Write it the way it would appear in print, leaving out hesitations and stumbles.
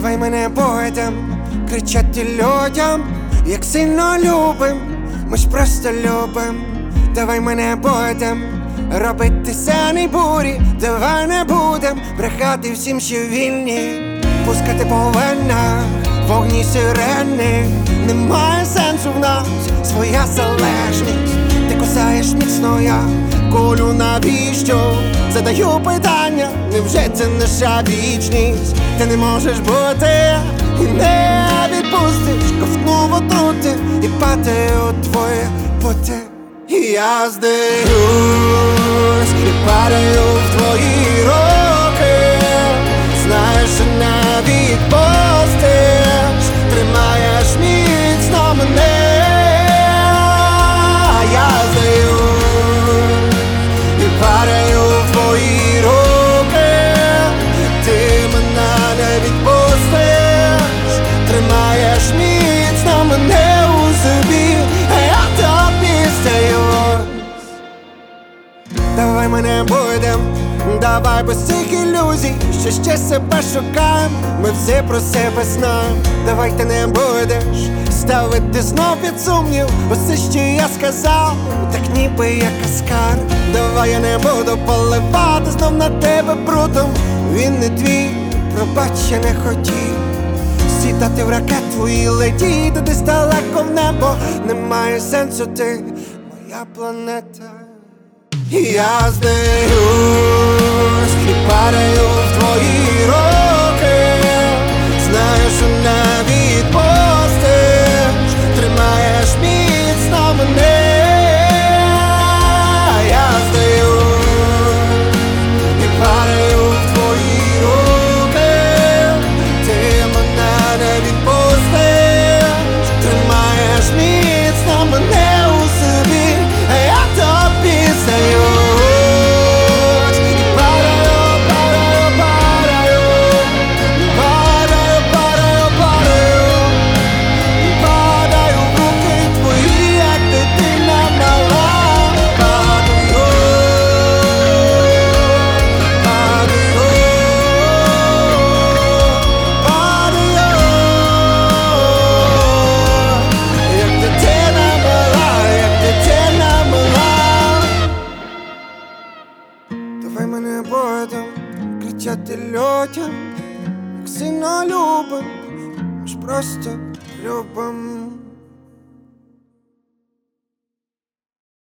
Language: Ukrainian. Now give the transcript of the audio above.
Давай мене будем кричати людям, як сильно любим, ми ж просто любим. Давай мене будем робити сяні бурі, давай не будем брехати всім, що вільні, пускати по венах вогні сирени. Немає сенсу в нас своя залежність. Ти кусаєш міцно, я колю навіщо? Задаю питання, невже це наша вічність? Ти не можеш бути і не відпустиш ковтну отрути і падає у твоє поте. І я здаюсь і падаю в твої руки. Знаєш, що не відпустиш, тримаєш міцно мене. Я здаюсь і падаю в твої руки. Ти мене не відпустиш, тримаєш міцно мене у собі, а я тобі здаюсь. Давай мене будем, давай без цих ілюзій, що ще себе шукаєм, ми все про себе знаємо. Давай ти не будеш ставити знов під сумнів усе, що я сказав, так ніби як каскар. Давай я не буду поливати знов на тебе брудом. Він не твій, пробач, я не хотів сідати в ракету і летіти десь далеко в небо. Немає сенсу, ти моя планета. Я здаюсь і падаю в твої руки. Знаю, що не відпустиш, тримаєш міцно мене. Я здаюсь і падаю в твої руки. Ти мене не відпустиш, тримаєш міцно мене у собі, а я тобі здаюсь. Давай мене будем кричати людям, як сильно любим, ми ж просто любим.